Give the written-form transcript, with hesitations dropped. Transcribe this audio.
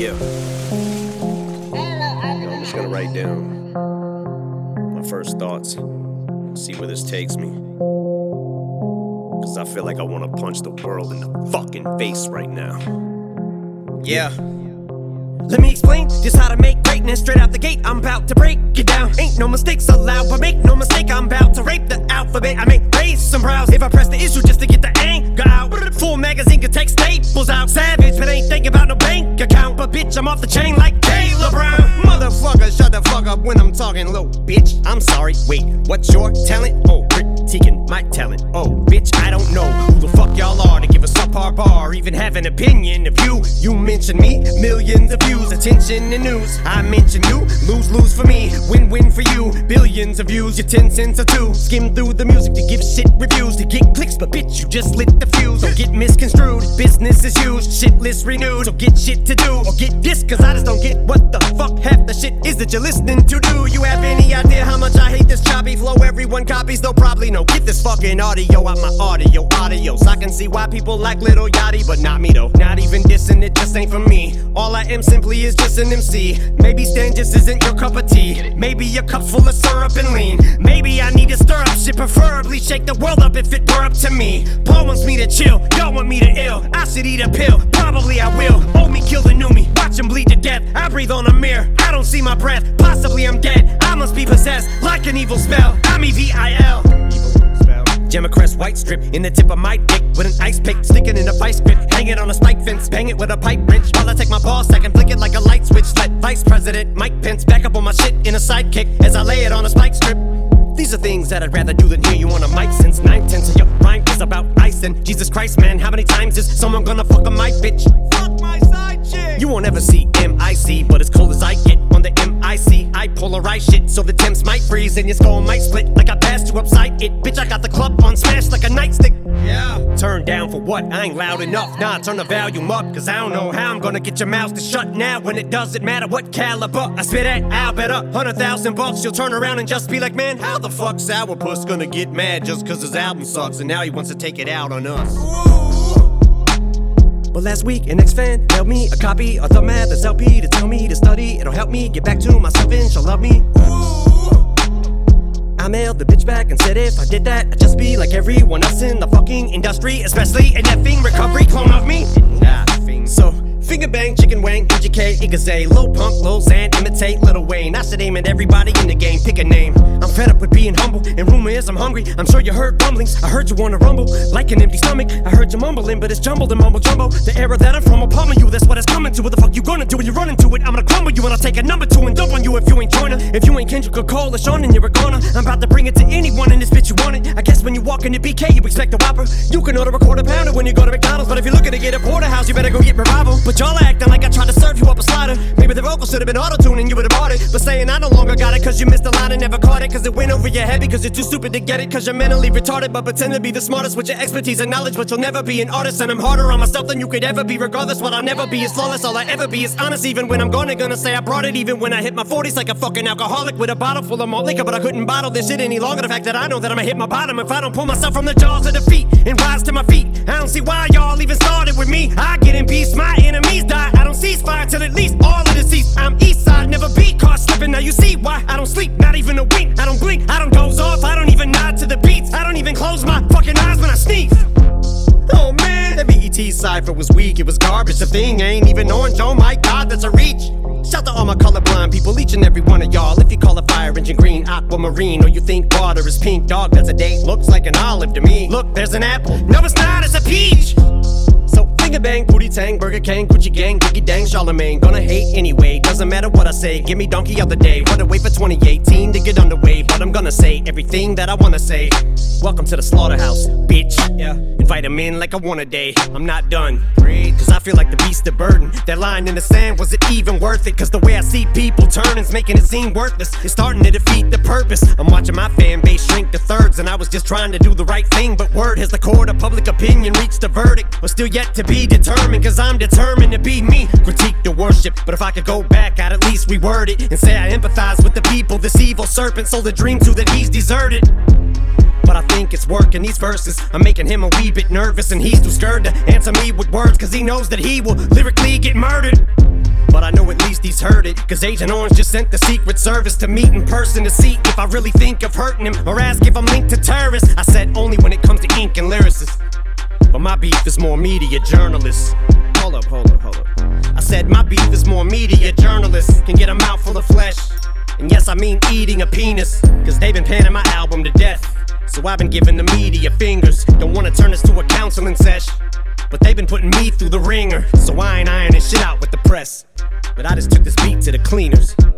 Yeah. I'm just gonna write down my first thoughts, see where this takes me. Cause I feel like I wanna punch the world in the fucking face right now. Yeah. Let me explain just how to make greatness. Straight out the gate, I'm about to break it down. Ain't no mistakes allowed, but make no mistake, I'm about to rape the alphabet. I may raise some brows if I press the issue just to get the anger out. Full magazine could take staples out. Savage, but ain't thinking about no bank account. But bitch, I'm off the chain like Taylor Brown. Motherfucker, shut the fuck up when I'm talking low. Bitch, I'm sorry, wait, what's your talent? Oh, critiquing my talent. Oh, bitch, I don't know who the fuck y'all are to give a subpar bar, even have an opinion of you. You mention me, millions of views, attention and news. I mention you, lose for me, win for you. Billions of views, your 10 cents or two. Skim through the music to give shit reviews, to get clicks, but bitch, you just lit the fuse. Don't get misconstrued, business is used, shit list renewed. So get shit to do, or get this, cause I just don't get what the fuck half the shit is that you're listening to. Do you have any idea how much I hate this choppy flow? Everyone copies, though probably no. Get this fucking audio out my audios. I can see why people like Lil Yachty, but not me though. Not even dissing, it just ain't for me. All I am simply is just an MC. Maybe Stan just isn't your cup of tea. Maybe your cup's full of syrup and lean. Maybe I need to stir up shit, preferably shake the world up if it were up to me. Paul wants me to chill, y'all want me to ill. I should eat a pill, probably I will. Old me kill the new me, watch him bleed to death. I breathe on a mirror, I don't see my breath. Possibly I'm dead, I must be possessed like an evil spell. I'm EVIL. Jam a crest white strip in the tip of my dick with an ice pick, sticking in a vice grip, hang it on a spike fence, bang it with a pipe wrench while I take my ball sack and flick it like a light switch. Let Vice President Mike Pence back up on my shit in a sidekick as I lay it on a spike strip. These are things that I'd rather do than hear you on a mic, since 9/10 of your rhyme is about ice. And Jesus Christ, man, how many times is someone gonna fuck on my bitch? Fuck my side chick. You won't ever see MIC, but as cold as I get on the MIC, I polarize shit so the temps might freeze and your skull might split like I passed you upside it. Bitch, I got the club on smash like a nightstick. Yeah. Turn down for what? I ain't loud enough. Nah, turn the volume up, cause I don't know how I'm gonna get your mouth to shut now when it doesn't matter what caliber I spit at. I'll bet $100,000 you'll turn around and just be like, man, how the fuck Sourpuss gonna get mad just cause his album sucks and now he wants to take it out on us? But last week, an ex-fan mailed me a copy of the Mathers LP to tell me to study. It'll help me get back to myself and she'll love me. I mailed the bitch back and said if I did that, I'd just be like everyone else in the fucking industry, especially an effing recovery clone of me. So, finger bang, chicken wang, PGK, Igaze, Lil Pump, Lil Xan, imitate Lil Wayne. I should aim at everybody in the game, pick a name. I'm fed up with being humble, and rumor is I'm hungry. I'm sure you heard rumblings, I heard you wanna rumble like an empty stomach. I heard you mumbling, but it's jumbled and mumble jumbo. The era that I'm from will pummel you, that's what it's coming to. What the fuck you gonna do when you run into it? I'm gonna crumble you and I'll take a number 2 and dump on you if you ain't joiner. If you ain't Kendrick Cole or Sean, then you're a goner. I'm about to bring it to anyone in this bitch you want it. I guess when you walk into BK, you expect a Whopper. You can order a quarter pounder when you go to McDonald's, but if you're looking to get a porterhouse, you better go get Revival. But y'all acting like I tried to serve you up a slider. Maybe the vocals should have been auto-tuned and you would've bought it. But saying I no longer got it cause you missed the line and never caught it, cause it went over your head because you're too stupid to get it, cause you're mentally retarded but pretend to be the smartest with your expertise and knowledge, but you'll never be an artist. And I'm harder on myself than you could ever be. Regardless, what I'll never be is flawless. All I ever be is honest, even when I'm gonna say I brought it. Even when I hit my 40s like a fucking alcoholic with a bottle full of malt liquor, but I couldn't bottle this shit any longer. The fact that I know that I'ma hit my bottom if I don't pull myself from the jaws of defeat and rise to my feet. I don't see why y'all even started with me. I get in peace, my enemies die. I don't cease fire till at least all of the cease. I'm east side, never be caught slipping. Now you see why I don't sleep, not even a wink. I don't blink, I don't doze off, I don't even nod to the beats. I don't even close my fucking eyes when I sneeze. Oh man, that BET cypher was weak, it was garbage. The thing ain't even orange, oh my god, that's a reach. Shout to all my colorblind people, each and every one of y'all. If you call a fire engine green, aquamarine, or you think water is pink, dog, that's a date, looks like an olive to me. Look, there's an apple, no it's not, it's a peach. So finger bang, booty tang, Burger King, Gucci gang, Biggie dang, Charlemagne. Gonna hate anyway, doesn't matter what I say. Give me donkey of the day, wanna wait for 2018 to get underway. But I'm gonna say everything that I wanna say. Welcome to the slaughterhouse, bitch. Yeah, invite him in like I want a day. I'm not done, cause I feel like the beast of burden. That line in the sand, was it even worth it? Cause the way I see people turning's making it seem worthless. It's starting to defeat the purpose. I'm watching my fan base shrink to thirds, and I was just trying to do the right thing. But word has the court of public opinion reached a verdict. We're still yet to be determined, cause I'm determined to be me. Critique the worship, but if I could go back, I'd at least reword it and say I empathize with the people this evil serpent sold a dream to that he's deserted. But I think it's working, these verses I'm making him a wee bit nervous, and he's too scared to answer me with words, cause he knows that he will lyrically get murdered. but I know at least he's heard it. Cause Agent Orange just sent the Secret Service to meet in person to see if I really think of hurting him, or ask if I'm linked to terrorists. I said only when it comes to ink and lyricists, but my beef is more media journalists. Hold up. I said my beef is more media journalists can get a mouthful of flesh. And yes, I mean eating a penis, cause they've been panning my album to death. So I've been giving the media fingers. Don't wanna turn this to a counseling sesh, but they've been putting me through the ringer. So I ain't ironing shit out with the press, but I just took this beat to the cleaners.